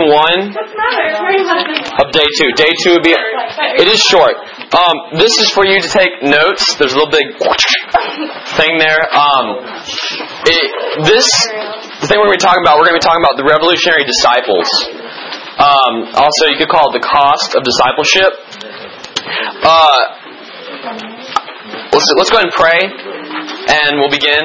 1 of day 2. Day 2 would be... It is short. This is for you to take notes. There's a little big thing there. The thing we're going to be talking about, the revolutionary disciples. Also, you could call it the cost of discipleship. Let's go ahead and pray, and we'll begin.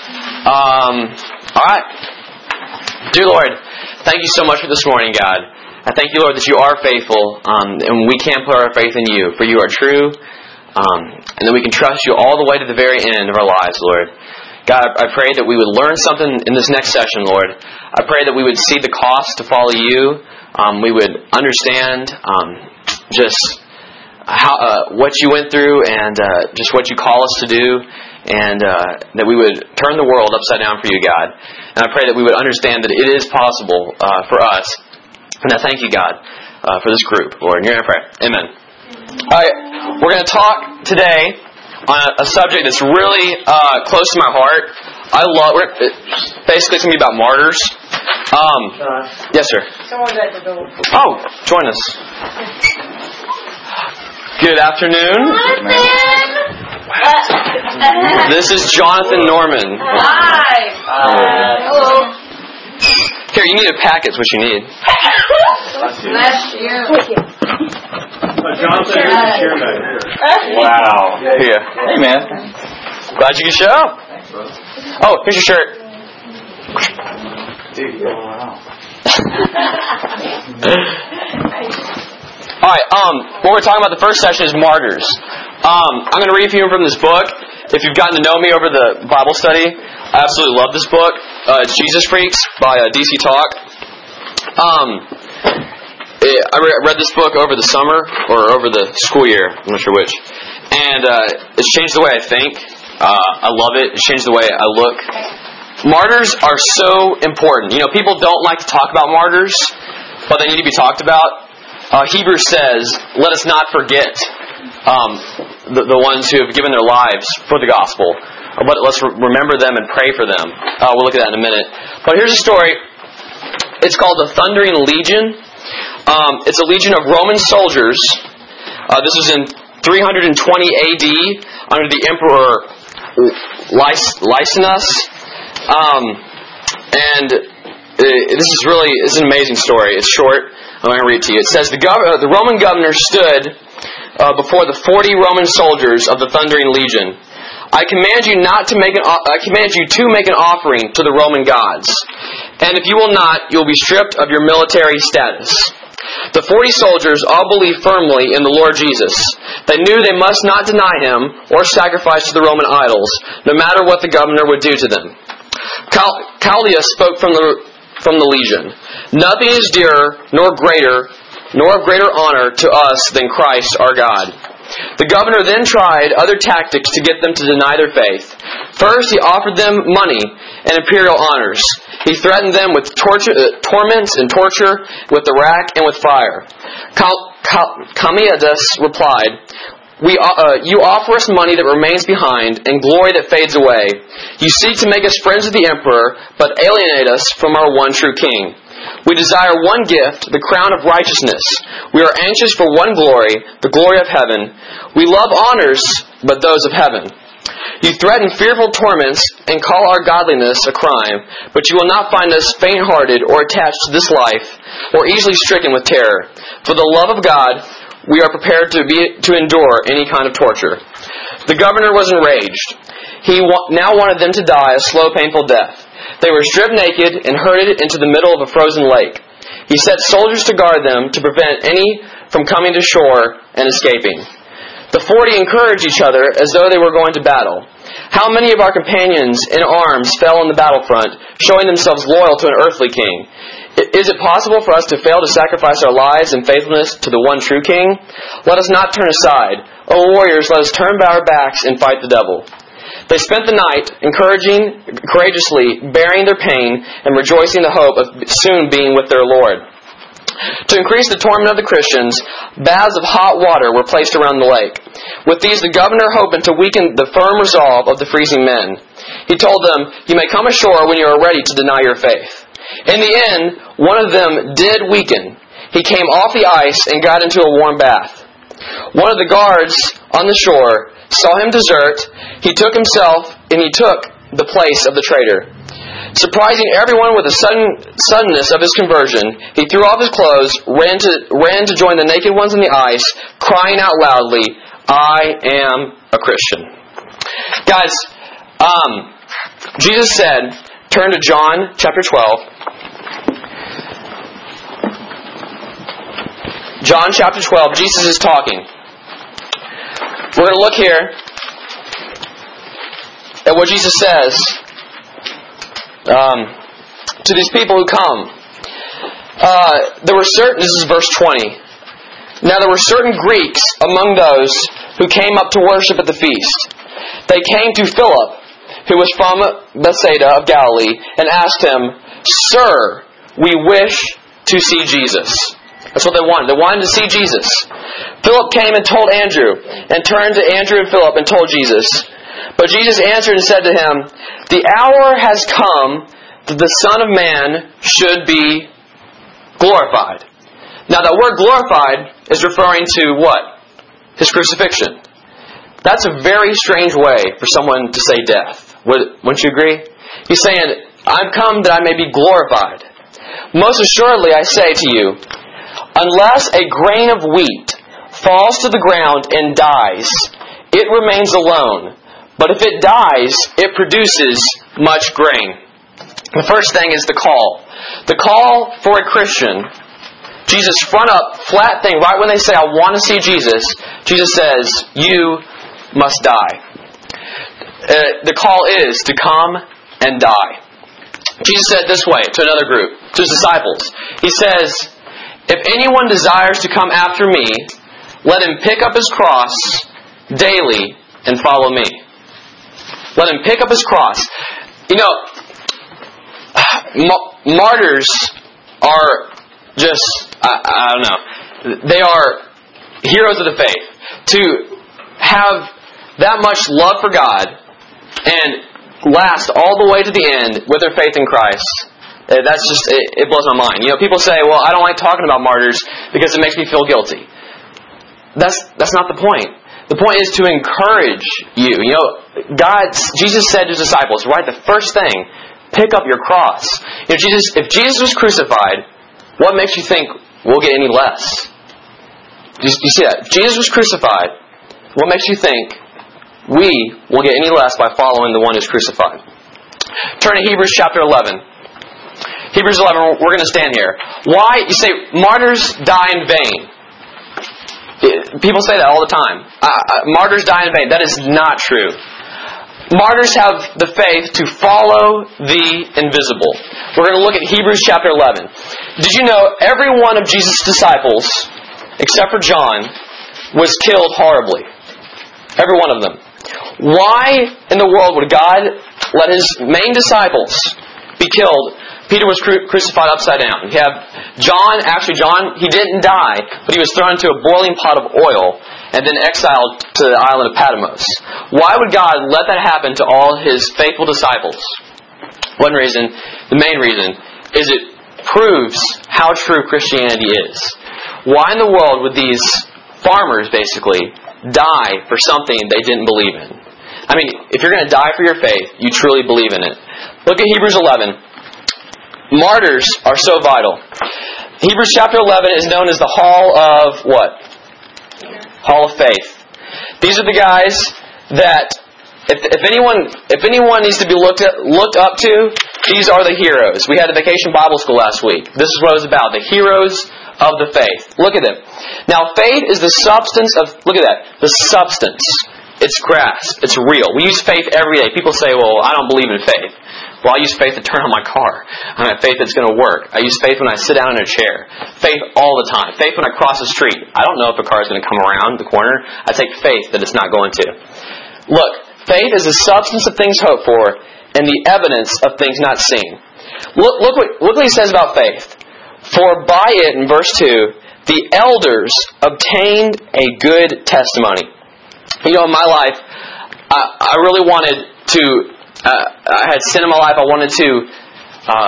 All right. Dear Lord, thank you so much for this morning, God. I thank you, Lord, that you are faithful, and we can put our faith in you, for you are true, and that we can trust you all the way to the very end of our lives, Lord. God, I pray that we would learn something in this next session, Lord. I pray that we would see the cost to follow you. We would understand just how what you went through and just what you call us to do, and that we would turn the world upside down for you, God. And I pray that we would understand that it is possible for us. And I thank you, God, for this group, Lord. In your name I pray. Amen. All right, we're going to talk today on a subject that's really close to my heart. Basically, it's going to be about martyrs. Yes, sir. Someone's at the door. Oh, join us. Good afternoon. This is Jonathan Norman. Hi. Hello. Here, you need a packet's what you need. Last year. Jonathan, here's the chair back here. Wow. Here. Hey, man. Glad you could show up. Oh, here's your shirt. Wow. Alright, what we're talking about the first session is martyrs. I'm going to read a few from this book. If you've gotten to know me over the Bible study, I absolutely love this book. It's Jesus Freaks by DC Talk. I read this book over the summer, or over the school year, I'm not sure which. And it's changed the way I think. I love it. It's changed the way I look. Martyrs are so important. You know, people don't like to talk about martyrs, but they need to be talked about. Hebrews says, let us not forget the ones who have given their lives for the gospel. But let's remember them and pray for them. We'll look at that in a minute. But here's a story. It's called the Thundering Legion. It's a legion of Roman soldiers. This was in 320 AD under the Emperor Lysinus. And this is an amazing story. It's short. I'm going to read it to you. It says, the Roman governor stood before the 40 Roman soldiers of the Thundering Legion. I command you to make an offering to the Roman gods. And if you will not, you will be stripped of your military status. The 40 soldiers all believed firmly in the Lord Jesus. They knew they must not deny Him or sacrifice to the Roman idols, no matter what the governor would do to them. Claudius spoke from the legion. Nothing is dearer nor of greater honor to us than Christ our God. The governor then tried other tactics to get them to deny their faith. First, he offered them money and imperial honors. He threatened them with torments and torture, with the rack and with fire. Commodus replied, you offer us money that remains behind and glory that fades away. You seek to make us friends of the emperor, but alienate us from our one true king. We desire one gift, the crown of righteousness. We are anxious for one glory, the glory of heaven. We love honors, but those of heaven. You threaten fearful torments and call our godliness a crime, but you will not find us faint-hearted or attached to this life, or easily stricken with terror. For the love of God, we are prepared to endure any kind of torture. The governor was enraged. He now wanted them to die a slow, painful death. They were stripped naked and herded into the middle of a frozen lake. He set soldiers to guard them to prevent any from coming to shore and escaping. The 40 encouraged each other as though they were going to battle. How many of our companions in arms fell on the battlefront, showing themselves loyal to an earthly king? Is it possible for us to fail to sacrifice our lives in faithfulness to the one true king? Let us not turn aside. O warriors, let us turn our backs and fight the devil. They spent the night, encouraging, courageously, bearing their pain, and rejoicing in the hope of soon being with their Lord. To increase the torment of the Christians, baths of hot water were placed around the lake. With these, the governor hoped to weaken the firm resolve of the freezing men. He told them, you may come ashore when you are ready to deny your faith. In the end, one of them did weaken. He came off the ice and got into a warm bath. One of the guards on the shore saw him desert. He took the place of the traitor. Surprising everyone with the suddenness of his conversion, he threw off his clothes, ran to join the naked ones on the ice, crying out loudly, "I am a Christian." Guys, Jesus said, turn to John chapter 12. John chapter 12, Jesus is talking. We're going to look here at what Jesus says to these people who come. This is verse 20. Now there were certain Greeks among those who came up to worship at the feast. They came to Philip, who was from Bethsaida of Galilee, and asked him, "Sir, we wish to see Jesus." That's what they wanted. They wanted to see Jesus. Philip came and told Andrew, and turned to Andrew and Philip and told Jesus. But Jesus answered and said to him, "The hour has come that the Son of Man should be glorified." Now that word glorified is referring to what? His crucifixion. That's a very strange way for someone to say death. Wouldn't you agree? He's saying, "I've come that I may be glorified. Most assuredly I say to you, unless a grain of wheat falls to the ground and dies, it remains alone. But if it dies, it produces much grain." The first thing is the call. The call for a Christian. Jesus' front up, flat thing, right when they say, "I want to see Jesus," Jesus says, "You must die." The call is to come and die. Jesus said this way to another group, to his disciples. He says, "If anyone desires to come after me, let him pick up his cross daily and follow me." Let him pick up his cross. You know, martyrs are just, I don't know, they are heroes of the faith. To have that much love for God and last all the way to the end with their faith in Christ, that's just, it blows my mind. You know, people say, "Well, I don't like talking about martyrs because it makes me feel guilty." That's not the point. The point is to encourage you. You know, Jesus said to his disciples, right, the first thing, pick up your cross. You know, if Jesus was crucified, what makes you think we'll get any less? You see that? If Jesus was crucified, what makes you think we will get any less by following the one who's crucified? Turn to Hebrews chapter 11. Hebrews 11, we're going to stand here. Why? You say, martyrs die in vain. People say that all the time. Martyrs die in vain. That is not true. Martyrs have the faith to follow the invisible. We're going to look at Hebrews chapter 11. Did you know every one of Jesus' disciples, except for John, was killed horribly? Every one of them. Why in the world would God let His main disciples be killed? Peter was crucified upside down. You have John, he didn't die, but he was thrown into a boiling pot of oil and then exiled to the island of Patmos. Why would God let that happen to all His faithful disciples? One reason, the main reason, is it proves how true Christianity is. Why in the world would these farmers, basically, die for something they didn't believe in? I mean, if you're going to die for your faith, you truly believe in it. Look at Hebrews 11. Martyrs are so vital. Hebrews chapter 11 is known as the Hall of what? Hall of Faith. These are the guys that, if anyone needs to be looked up to, these are the heroes. We had a vacation Bible school last week. This is what it was about. The heroes of the faith. Look at them. Now, faith is the substance of, look at that, the substance. It's grasped. It's real. We use faith every day. People say, "Well, I don't believe in faith." Well, I use faith to turn on my car. I have faith that's going to work. I use faith when I sit down in a chair. Faith all the time. Faith when I cross the street. I don't know if a car is going to come around the corner. I take faith that it's not going to. Look, faith is the substance of things hoped for and the evidence of things not seen. Look what he says about faith. For by it, in verse 2, the elders obtained a good testimony. You know, in my life, I really wanted to... I had sin in my life. I wanted to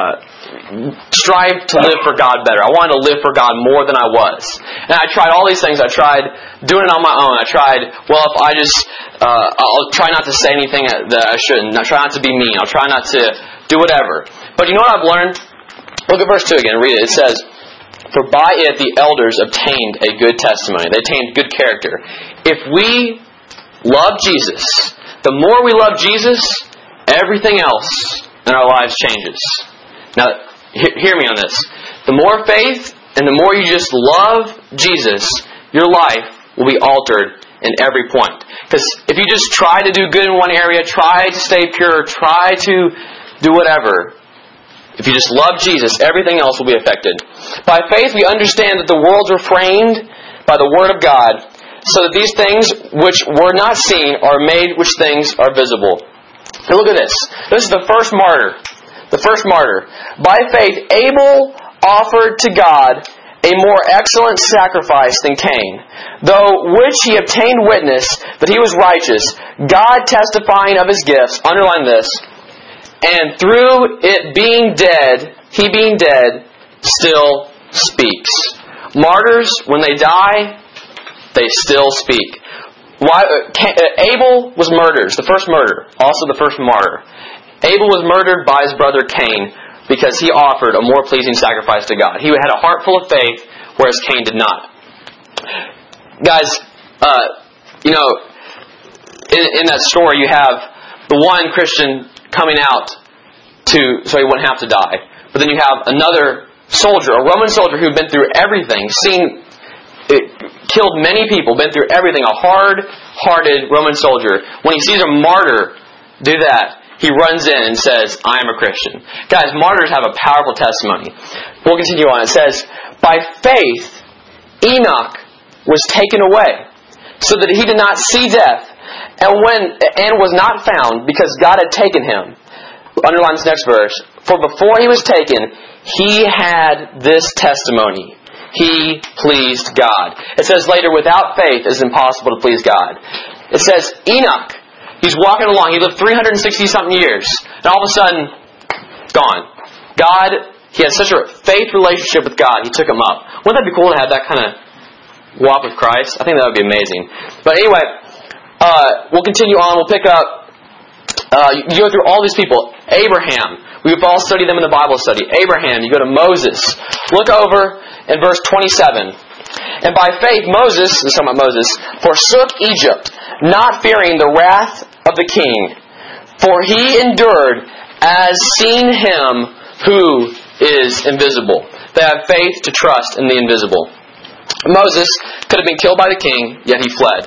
strive to live for God better. I wanted to live for God more than I was. And I tried all these things. I tried doing it on my own. I tried, I'll try not to say anything that I shouldn't. I'll try not to be mean. I'll try not to do whatever. But you know what I've learned? Look at verse 2 again. Read it. It says, "For by it the elders obtained a good testimony." They attained good character. If we love Jesus, the more we love Jesus, everything else in our lives changes. Now, hear me on this. The more faith and the more you just love Jesus, your life will be altered in every point. Because if you just try to do good in one area, try to stay pure, try to do whatever, if you just love Jesus, everything else will be affected. By faith, we understand that the worlds were framed by the Word of God, so that these things which were not seen are made which things are visible. Now look at this. This is the first martyr. The first martyr. By faith, Abel offered to God a more excellent sacrifice than Cain, though which he obtained witness that he was righteous, God testifying of his gifts, underline this, and through it being dead, he being dead, still speaks. Martyrs, when they die, they still speak. Abel was murdered, the first murder, also the first martyr. Abel was murdered by his brother Cain because he offered a more pleasing sacrifice to God. He had a heart full of faith, whereas Cain did not. Guys, in that story you have the one Christian coming out so he wouldn't have to die. But then you have another soldier, a Roman soldier who'd been through everything, killed many people, been through everything, a hard-hearted Roman soldier. When he sees a martyr do that, he runs in and says, "I am a Christian." Guys, martyrs have a powerful testimony. We'll continue on. It says, "By faith, Enoch was taken away, so that he did not see death, and was not found, because God had taken him." Underline this next verse. "For before he was taken, he had this testimony. He pleased God." It says later, "Without faith it is impossible to please God." It says, Enoch, he's walking along. He lived 360-something years. And all of a sudden, gone. God, he had such a faith relationship with God, he took him up. Wouldn't that be cool to have that kind of walk with Christ? I think that would be amazing. But anyway, we'll continue on. We'll pick up, you go through all these people. Abraham. We've all studied them in the Bible study. Abraham, you go to Moses. Look over in verse 27. "And by faith Moses," this is talking about Moses, "forsook Egypt, not fearing the wrath of the king. For he endured as seeing him who is invisible." They have faith to trust in the invisible. Moses could have been killed by the king, yet he fled.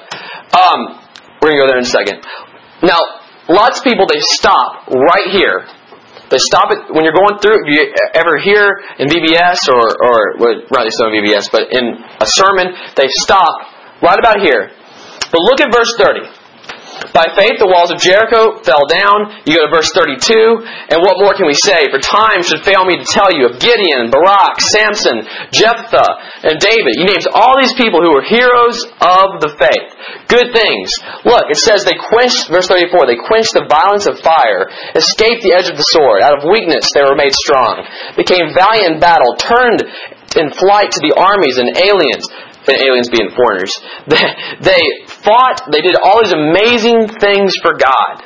We're going to go there in a second. Now, lots of people, they stop right here. They stop it when you're going through. If you ever hear in VBS rather still in VBS, but in a sermon, they stop right about here. But look at verse 30. "By faith the walls of Jericho fell down." You go to verse 32, and what more can we say? "For time should fail me to tell you of Gideon, Barak, Samson, Jephthah, and David." He names all these people who were heroes of the faith. Good things. Look, it says they quenched, verse 34, "They quenched the violence of fire, escaped the edge of the sword. Out of weakness they were made strong, became valiant in battle, turned in flight to the armies and aliens." Aliens being foreigners. They fought, they did all these amazing things for God.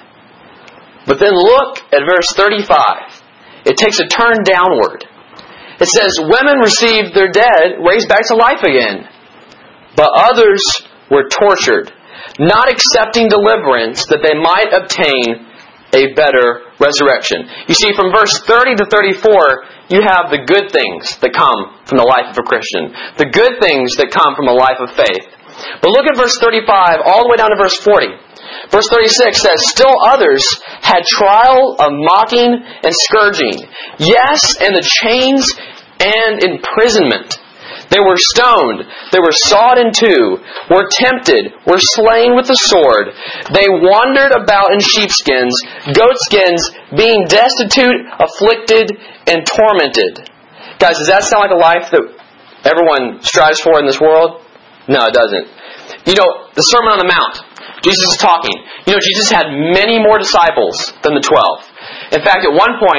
But then look at verse 35. It takes a turn downward. It says, "Women received their dead raised back to life again. But others were tortured, not accepting deliverance that they might obtain a better resurrection." You see, from verse 30 to 34, you have the good things that come from the life of a Christian. The good things that come from a life of faith. But look at verse 35 all the way down to verse 40. Verse 36 says, "Still others had trial of mocking and scourging. Yes, and the chains and imprisonment. They were stoned, they were sawed in two, were tempted, were slain with the sword. They wandered about in sheepskins, goatskins, being destitute, afflicted, and tormented." Guys, does that sound like a life that everyone strives for in this world? No, it doesn't. You know, the Sermon on the Mount, Jesus is talking. You know, Jesus had many more disciples than the 12. In fact, at one point,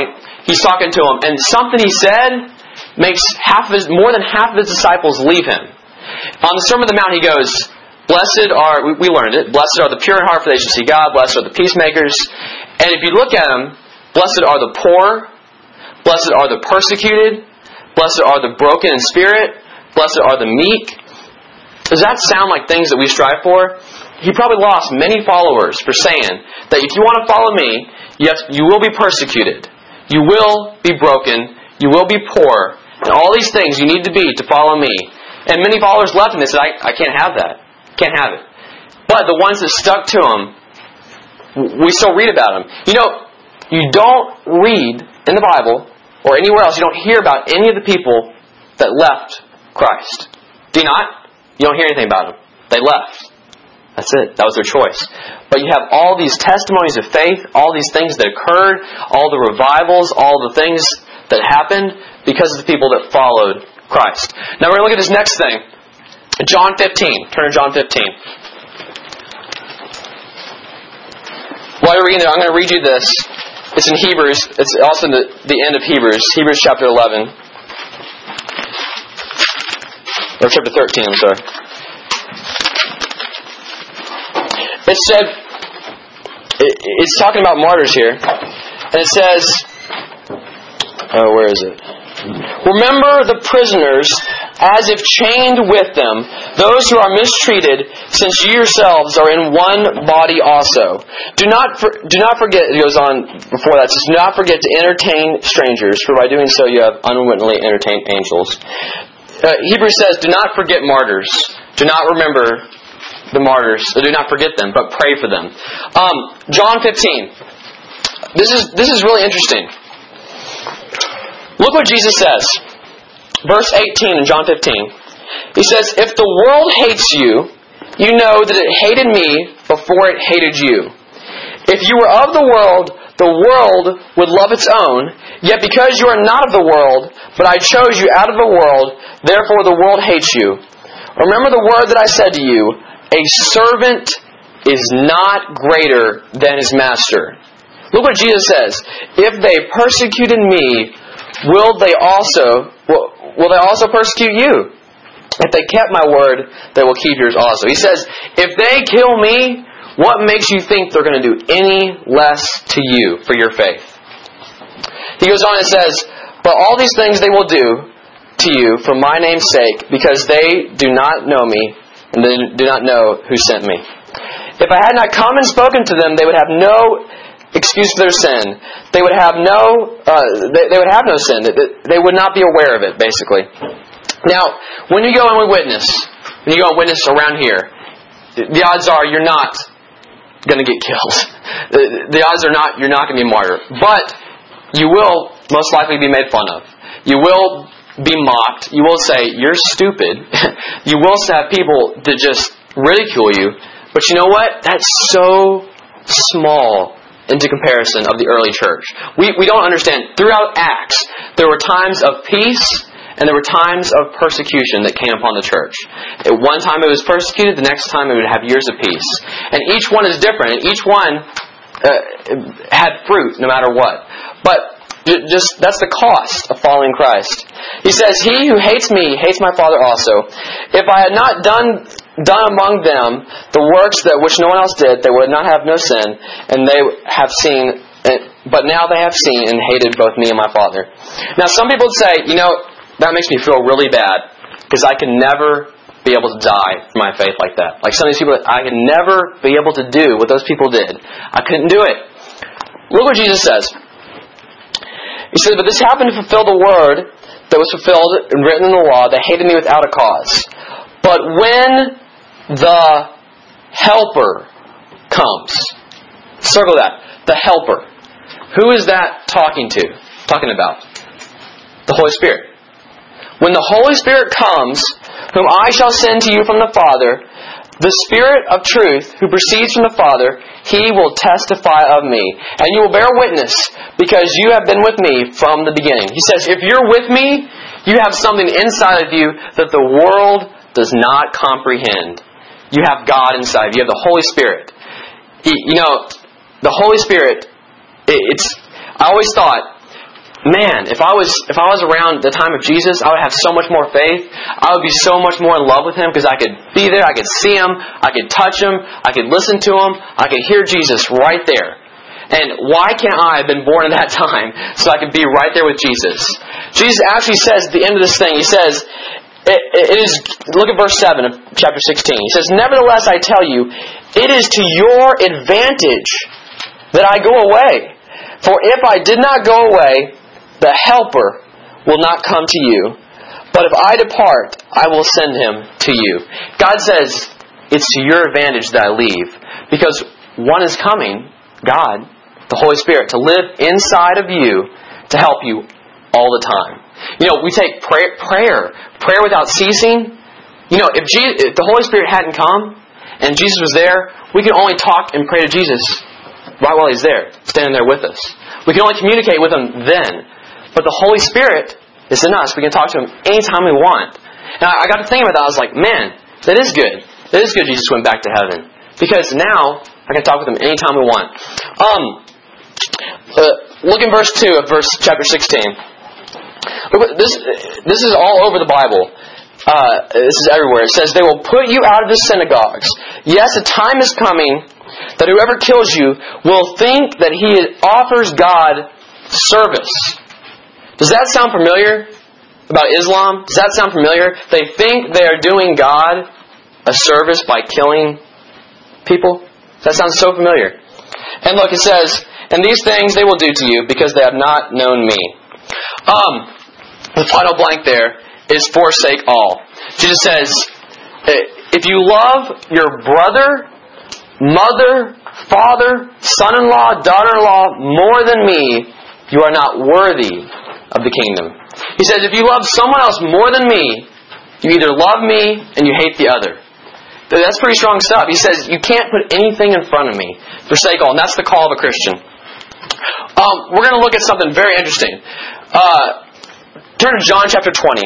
He's talking to them, and something he said makes more than half of his disciples leave him. On the Sermon on the Mount, he goes, blessed are, we learned it, blessed are the pure in heart, for they shall see God, blessed are the peacemakers. And if you look at them, blessed are the poor, blessed are the persecuted, blessed are the broken in spirit, blessed are the meek. Does that sound like things that we strive for? He probably lost many followers for saying that if you want to follow me, you will be persecuted, you will be broken, you will be poor, and all these things you need to be to follow me. And many followers left him and said, I can't have that. Can't have it. But the ones that stuck to him, we still read about them. You know, you don't read in the Bible or anywhere else, you don't hear about any of the people that left Christ. Do you not? You don't hear anything about them. They left. That's it. That was their choice. But you have all these testimonies of faith, all these things that occurred, all the revivals, all the things that happened because of the people that followed Christ. Now we're going to look at this next thing. John 15. Turn to John 15. While you're reading there, I'm going to read you this. It's in Hebrews. It's also in the end of Hebrews. Hebrews chapter 11. Or chapter 13, I'm sorry. It said, it's talking about martyrs here. And it says, where is it? Remember the prisoners as if chained with them, those who are mistreated, since you yourselves are in one body also. Do not forget, it goes on before that, it says, do not forget to entertain strangers, for by doing so you have unwittingly entertained angels. Hebrews says, do not forget martyrs. Do not remember the martyrs. Do not forget them, but pray for them. John 15. This is really interesting. Look what Jesus says. Verse 18 in John 15. He says, if the world hates you, you know that it hated me before it hated you. If you were of the world would love its own. Yet because you are not of the world, but I chose you out of the world, therefore the world hates you. Remember the word that I said to you, a servant is not greater than his master. Look what Jesus says. If they persecuted me, will they also persecute you? If they kept my word, they will keep yours also. He says, if they kill me, what makes you think they're going to do any less to you for your faith? He goes on and says, but all these things they will do to you for my name's sake, because they do not know me, and they do not know who sent me. If I had not come and spoken to them, they would have no excuse for their sin. They would have no sin. They would not be aware of it, basically. Now, when you go and witness around here, the odds are you're not going to get killed. The odds are not you're not going to be a martyr. But you will most likely be made fun of. You will be mocked. You will say, you're stupid. You will have people that just ridicule you. But you know what? That's so small into comparison of the early church. We don't understand. Throughout Acts, there were times of peace and there were times of persecution that came upon the church. At one time it was persecuted, the next time it would have years of peace. And each one is different, and each one had fruit no matter what. But just that's the cost of following Christ. He says, he who hates me hates my Father also. If I had not done among them the works which no one else did, they would not have no sin, and they have seen, but now they have seen and hated both me and my Father. Now some people would say, that makes me feel really bad, because I can never be able to die for my faith like that. Like some of these people, I can never be able to do what those people did. I couldn't do it. Look what Jesus says. He says, but this happened to fulfill the word that was fulfilled and written in the law, that hated me without a cause. But when the Helper comes, circle that, the Helper. Who is that talking about? The Holy Spirit. When the Holy Spirit comes, whom I shall send to you from the Father, the Spirit of truth, who proceeds from the Father, He will testify of me. And you will bear witness, because you have been with me from the beginning. He says, if you're with me, you have something inside of you that the world does not comprehend. You have God inside. You have the Holy Spirit. The Holy Spirit, I always thought, man, if I was around the time of Jesus, I would have so much more faith. I would be so much more in love with Him because I could be there, I could see Him, I could touch Him, I could listen to Him, I could hear Jesus right there. And why can't I have been born in that time so I could be right there with Jesus? Jesus actually says at the end of this thing, He says, it is, look at verse 7 of chapter 16. He says, "Nevertheless, I tell you, it is to your advantage that I go away. For if I did not go away, the Helper will not come to you. But if I depart, I will send Him to you." God says, it's to your advantage that I leave. Because one is coming, God, the Holy Spirit, to live inside of you to help you all the time. We take prayer without ceasing. If the Holy Spirit hadn't come and Jesus was there, we can only talk and pray to Jesus right while He's there, standing there with us. We can only communicate with Him then. But the Holy Spirit is in us. We can talk to Him anytime we want. And I got to thinking about that. I was like, man, that is good. That is good Jesus went back to heaven. Because now I can talk with Him anytime we want. Look in verse 2 of chapter 16. This is all over the Bible. This is everywhere. It says, "They will put you out of the synagogues. Yes, a time is coming that whoever kills you will think that he offers God service." Does that sound familiar about Islam? Does that sound familiar? They think they are doing God a service by killing people. That sounds so familiar. And look, it says, "And these things they will do to you because they have not known me." The final blank there is "forsake all." Jesus says, if you love your brother, mother, father, son-in-law, daughter-in-law more than me, you are not worthy of the kingdom. He says, if you love someone else more than me, you either love me and you hate the other. That's pretty strong stuff. He says, you can't put anything in front of me. Forsake all. And that's the call of a Christian. We're going to look at something very interesting. Turn to John chapter 20.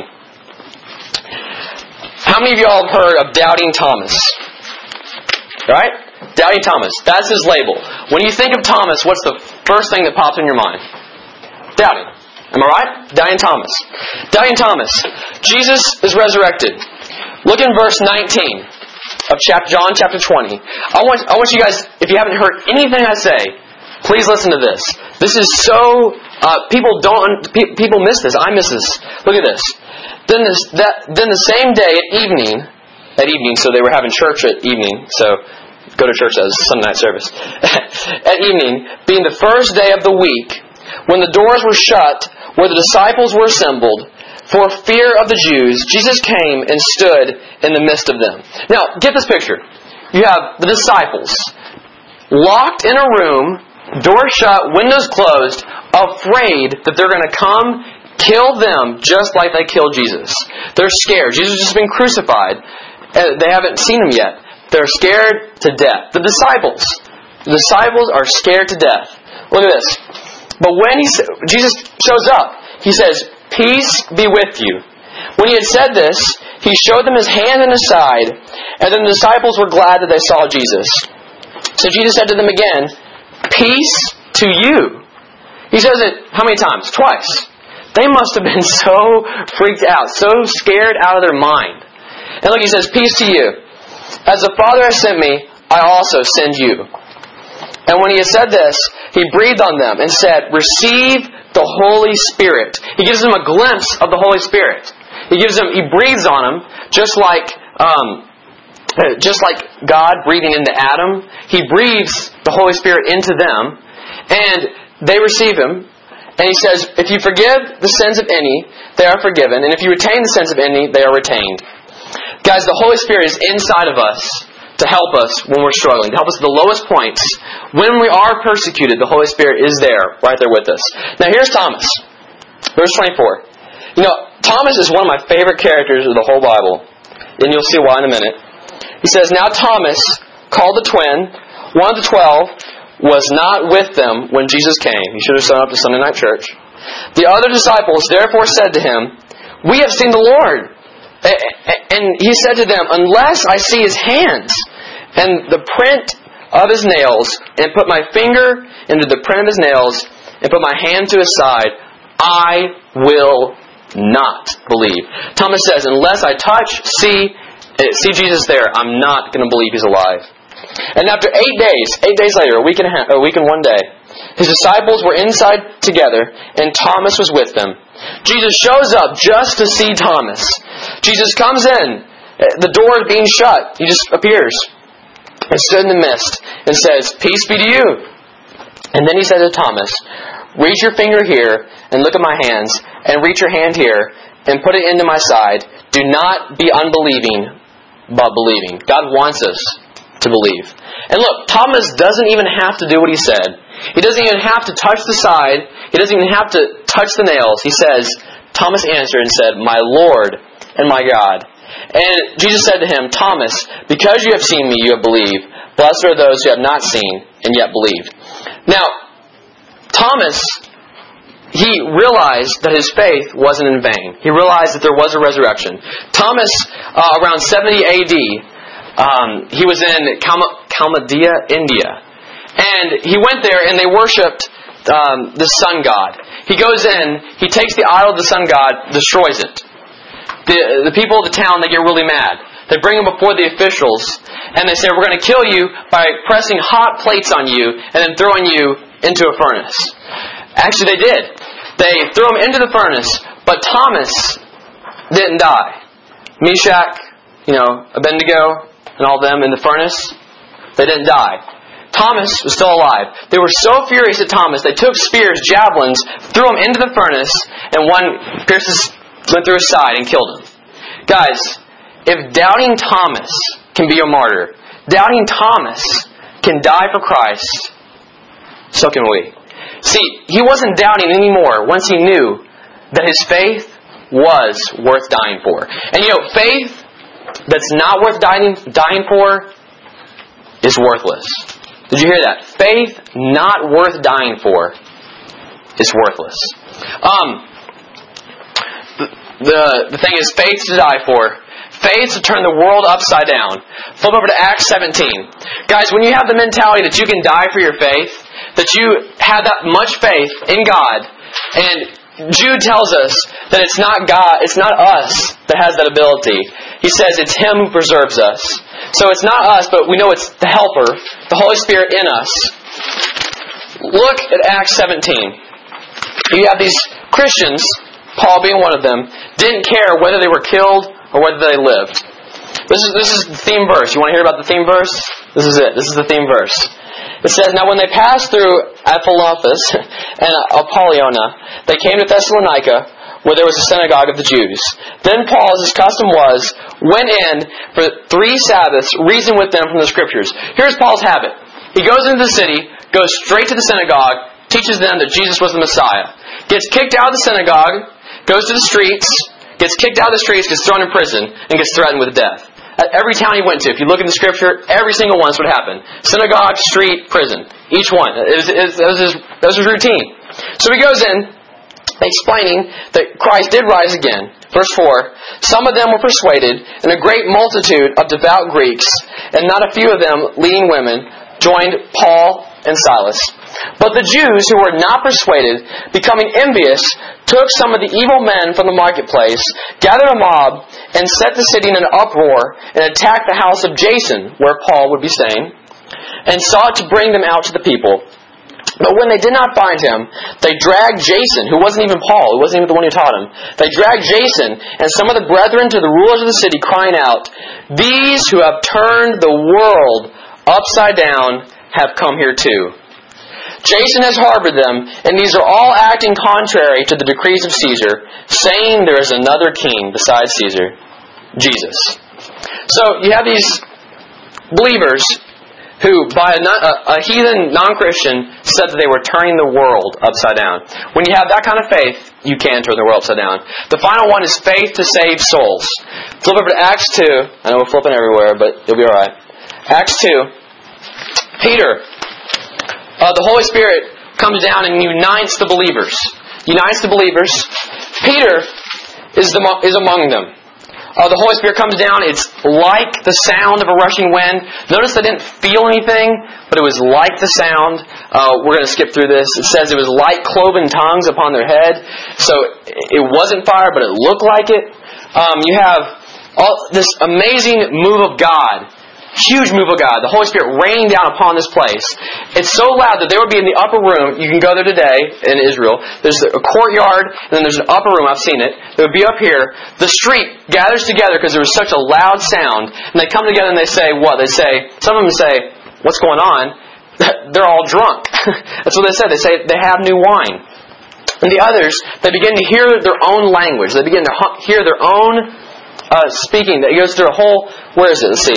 How many of you all have heard of Doubting Thomas? Right? Doubting Thomas. That's his label. When you think of Thomas, what's the first thing that pops in your mind? Doubting. Am I right? Doubting Thomas. Doubting Thomas. Jesus is resurrected. Look in verse 19 of John chapter 20. I want you guys, if you haven't heard anything I say, please listen to this. This is so... people miss this. I miss this. Look at this. Then the same day at evening, so they were having church at evening, so go to church as Sunday night service. At evening, being the first day of the week, when the doors were shut, where the disciples were assembled, for fear of the Jews, Jesus came and stood in the midst of them. Now, get this picture. You have the disciples locked in a room, doors shut, windows closed, afraid that they're going to come kill them just like they killed Jesus. They're scared. Jesus has just been crucified. They haven't seen Him yet. They're scared to death. The disciples are scared to death. Look at this. But when Jesus shows up, He says, "Peace be with you." When He had said this, He showed them His hand and His side, and then the disciples were glad that they saw Jesus. So Jesus said to them again, "Peace to you." He says it how many times? Twice. They must have been so freaked out, so scared out of their mind. And look, He says, "Peace to you. As the Father has sent me, I also send you." And when He had said this, He breathed on them and said, "Receive the Holy Spirit." He gives them a glimpse of the Holy Spirit. He breathes on them, just like God breathing into Adam. He breathes the Holy Spirit into them, and they receive Him. And He says, if you forgive the sins of any, they are forgiven. And if you retain the sins of any, they are retained. Guys, the Holy Spirit is inside of us to help us when we're struggling, to help us at the lowest points. When we are persecuted, the Holy Spirit is there, right there with us. Now here's Thomas. Verse 24. Thomas is one of my favorite characters of the whole Bible. And you'll see why in a minute. He says, "Now Thomas, called the twin, one of the 12, was not with them when Jesus came." He should have shown up to Sunday night church. "The other disciples therefore said to Him, 'We have seen the Lord.' And He said to them, 'Unless I see His hands and the print of His nails, and put my finger into the print of His nails, and put my hand to His side, I will not believe. Thomas says, unless I touch, see Jesus there, I'm not going to believe He's alive. And after 8 days later, a week and 1 day, His disciples were inside together, and Thomas was with them. Jesus shows up just to see Thomas. Jesus comes in. The door is being shut. He just appears and stood in the midst and says, peace be to you. And then He said to Thomas, reach your finger here and look at my hands, and reach your hand here and put it into my side. Do not be unbelieving, but believing. God wants us to believe. And look, Thomas doesn't even have to do what He said. He doesn't even have to touch the side. He doesn't even have to touch the nails. He says, Thomas answered and said, my Lord and my God. And Jesus said to him, Thomas, because you have seen me, you have believed. Blessed are those who have not seen and yet believed. Now, Thomas, he realized that his faith wasn't in vain. He realized that there was a resurrection. Thomas, around 70 AD, he was in Kalmydia, India. And he went there and they worshipped the sun god. He goes in, he takes the idol of the sun god, destroys it. The people of the town, they get really mad. They bring him before the officials and they say, we're going to kill you by pressing hot plates on you and then throwing you into a furnace. Actually, they did. They threw him into the furnace, but Thomas didn't die. Meshach, Abednego, and all them in the furnace, they didn't die. Thomas was still alive. They were so furious at Thomas, they took spears, javelins, threw him into the furnace, and one went through his side and killed him. Guys, if doubting Thomas can be a martyr, doubting Thomas can die for Christ, so can we. See, he wasn't doubting anymore once he knew that his faith was worth dying for. And faith that's not worth dying for is worthless. Did you hear that? Faith not worth dying for is worthless. The thing is, faith to die for. Faith to turn the world upside down. Flip over to Acts 17. Guys, when you have the mentality that you can die for your faith, that you have that much faith in God, and Jude tells us that it's not God, it's not us that has that ability. He says it's Him who preserves us. So it's not us, but we know it's the Helper, the Holy Spirit in us. Look at Acts 17. You have these Christians, Paul being one of them, didn't care whether they were killed or whether they lived. This is the theme verse. You want to hear about the theme verse? This is it. This is the theme verse. It says, now when they passed through Amphipolis and Apollonia, they came to Thessalonica, where there was a synagogue of the Jews. Then Paul, as his custom was, went in for 3 Sabbaths, reasoned with them from the Scriptures. Here's Paul's habit. He goes into the city, goes straight to the synagogue, teaches them that Jesus was the Messiah. Gets kicked out of the synagogue, goes to the streets, gets kicked out of the streets, gets thrown in prison, and gets threatened with death. At every town he went to, if you look in the Scripture, every single one is what happened. Synagogue, street, prison. Each one. That was his routine. So he goes in, explaining that Christ did rise again. Verse 4, some of them were persuaded, and a great multitude of devout Greeks, and not a few of them leading women, joined Paul and Silas. But the Jews who were not persuaded, becoming envious, took some of the evil men from the marketplace, gathered a mob, and set the city in an uproar, and attacked the house of Jason, where Paul would be staying, and sought to bring them out to the people. But when they did not find him, they dragged Jason, who wasn't even Paul, who wasn't even the one who taught him. They dragged Jason and some of the brethren to the rulers of the city, crying out, these who have turned the world upside down have come here too. Jason has harbored them, and these are all acting contrary to the decrees of Caesar, saying there is another king besides Caesar, Jesus. So you have these believers who, by a heathen non-Christian, said that they were turning the world upside down. When you have that kind of faith, you can turn the world upside down. The final one is faith to save souls. Flip over to Acts 2. I know we're flipping everywhere, but you'll be alright. Acts 2. Peter. The Holy Spirit comes down and unites the believers. Unites the believers. Peter is among them. The Holy Spirit comes down. It's like the sound of a rushing wind. Notice they didn't feel anything, but it was like the sound. We're going to skip through this. It says it was like cloven tongues upon their head. So it wasn't fire, but it looked like it. You have this amazing move of God. Huge move of God. The Holy Spirit raining down upon this place. It's so loud that they would be in the upper room. You can go there today in Israel. There's a courtyard, and then there's an upper room. I've seen it. They would be up here. The street gathers together because there was such a loud sound. And they come together and they say, what? They say, some of them say, what's going on? They're all drunk. That's what they say. They say they have new wine. And the others, they begin to hear their own language. They begin to hear their own speaking. It goes through a whole... Where is it? Let's see.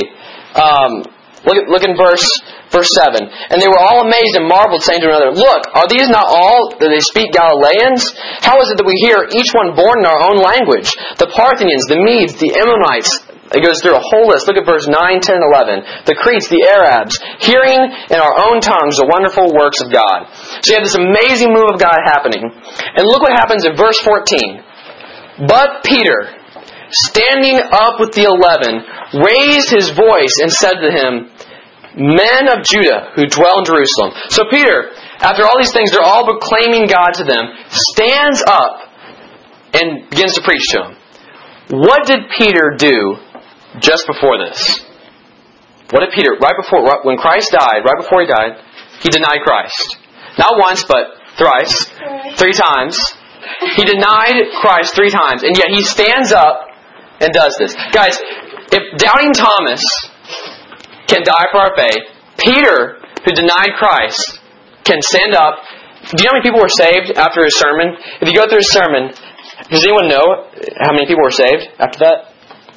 Look in verse 7. And they were all amazed and marveled, saying to one another, look, are these not all that they speak Galileans? How is it that we hear each one born in our own language? The Parthians, the Medes, the Ammonites. It goes through a whole list. Look at verse 9, 10, and 11. The Cretes, the Arabs, hearing in our own tongues the wonderful works of God. So you have this amazing move of God happening. And look what happens in verse 14. But Peter, standing up with the 11, raised his voice and said to him, men of Judah who dwell in Jerusalem. So Peter, after all these things, they're all proclaiming God to them, stands up and begins to preach to them. What did Peter do just before this? What did Peter, when Christ died, right before he died, he denied Christ. Not once, but thrice. 3 times. He denied Christ 3 times, and yet he stands up and does this. Guys, if doubting Thomas can die for our faith, Peter, who denied Christ, can stand up. Do you know how many people were saved after his sermon? If you go through his sermon, does anyone know how many people were saved after that?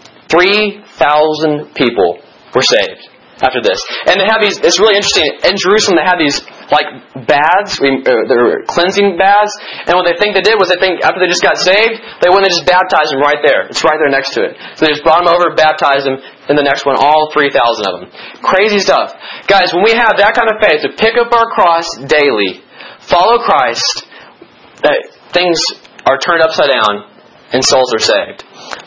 3,000 people were saved after this. And they have these, it's really interesting, in Jerusalem they had these like baths, they were cleansing baths, and what they think they did was after they just got saved, they went and just baptized them right there. It's right there next to it. So they just brought them over, baptized them, and the next one, all 3,000 of them. Crazy stuff. Guys, when we have that kind of faith to pick up our cross daily, follow Christ, things are turned upside down, and souls are saved.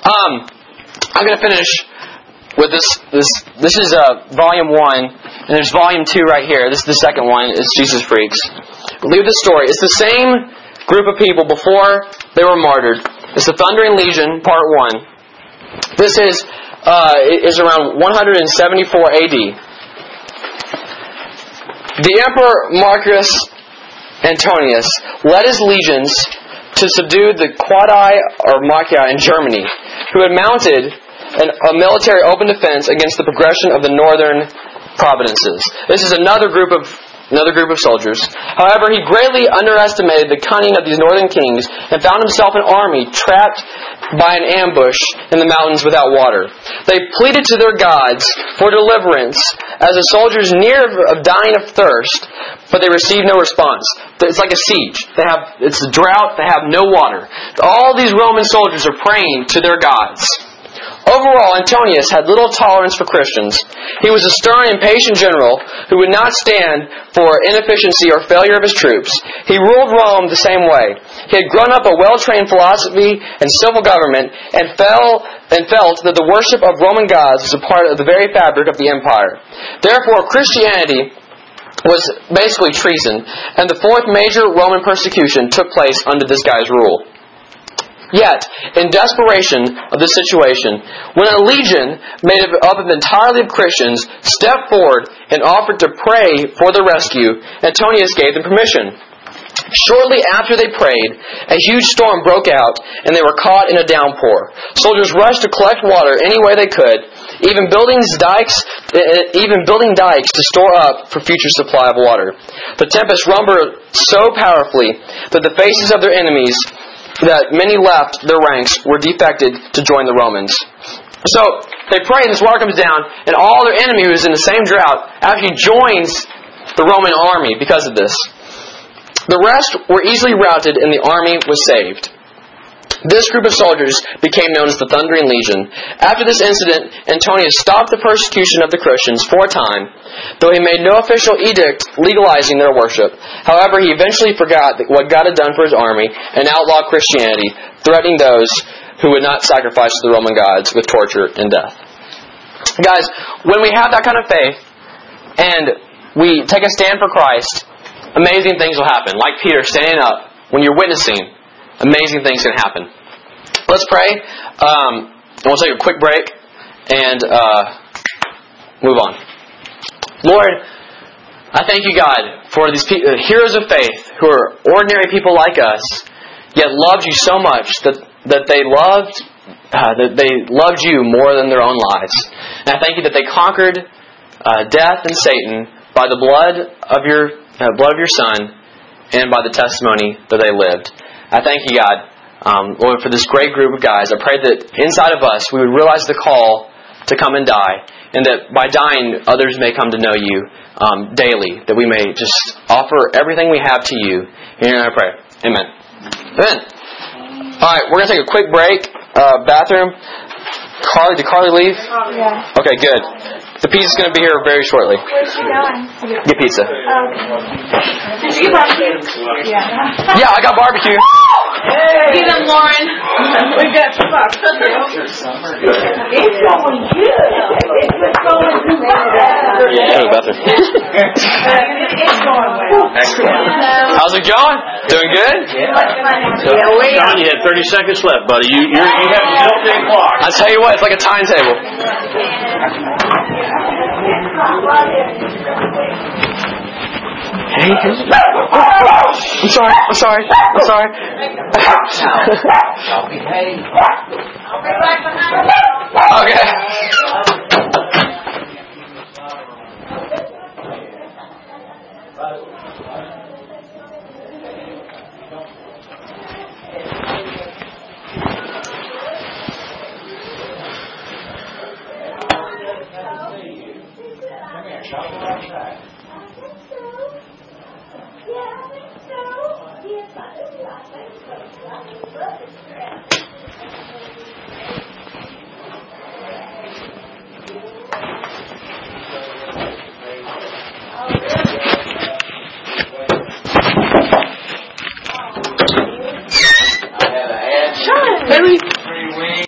I'm going to finish with this. This is volume 1. And there's volume 2 right here. This is the second one. It's Jesus Freaks. Leave the story. It's the same group of people before they were martyred. It's the Thundering Legion, part 1. This is around 174 AD. The Emperor Marcus Antonius led his legions to subdue the Quadi or Machia in Germany, who had mounted a military open defense against the progression of the northern provinces. This is another group of soldiers. However, he greatly underestimated the cunning of these northern kings and found himself an army trapped by an ambush in the mountains without water. They pleaded to their gods for deliverance as the soldiers near of dying of thirst, but they received no response. It's like a siege. It's a drought. They have no water. All these Roman soldiers are praying to their gods. Overall, Antonius had little tolerance for Christians. He was a stern, impatient general who would not stand for inefficiency or failure of his troops. He ruled Rome the same way. He had grown up a well-trained philosophy and civil government and felt that the worship of Roman gods was a part of the very fabric of the empire. Therefore, Christianity was basically treason, and the 4th major Roman persecution took place under this guy's rule. Yet, in desperation of this situation, when a legion made up entirely of Christians stepped forward and offered to pray for their rescue, Antonius gave them permission. Shortly after they prayed, a huge storm broke out, and they were caught in a downpour. Soldiers rushed to collect water any way they could, even building dikes to store up for future supply of water. The tempest rumbled so powerfully that the faces of their enemies, that many left their ranks, were defected to join the Romans. So they pray, and this water comes down, and all their enemy who is in the same drought actually joins the Roman army because of this. The rest were easily routed, and the army was saved. This group of soldiers became known as the Thundering Legion. After this incident, Antonius stopped the persecution of the Christians for a time, though he made no official edict legalizing their worship. However, he eventually forgot what God had done for his army and outlawed Christianity, threatening those who would not sacrifice to the Roman gods with torture and death. Guys, when we have that kind of faith and we take a stand for Christ, amazing things will happen. Like Peter standing up, when you're witnessing, amazing things can happen. Let's pray. We'll take a quick break and move on. Lord, I thank you, God, for these heroes of faith who are ordinary people like us, yet loved you so much that they loved you more than their own lives. And I thank you that they conquered death and Satan by the blood of your Son and by the testimony that they lived. I thank you, God, Lord, for this great group of guys. I pray that inside of us we would realize the call to come and die, and that by dying others may come to know you daily, that we may just offer everything we have to you. And I pray. Amen. Amen. Alright, we're going to take a quick break. Bathroom. Carly, did Carly leave? Yeah. Okay, good. The pizza's going to be here very shortly. Where's she going? Get pizza. Okay. Did you get barbecue? Yeah. Yeah, I got barbecue. Get them, Lauren. We got some barbecue. It's going good. It's going Go to the bathroom. It's going well. How's it going? Doing good? John, you had 30 seconds left, buddy. You have a built-in clock. I tell you what, it's like a timetable. Hey, I'm sorry. Okay. Henry.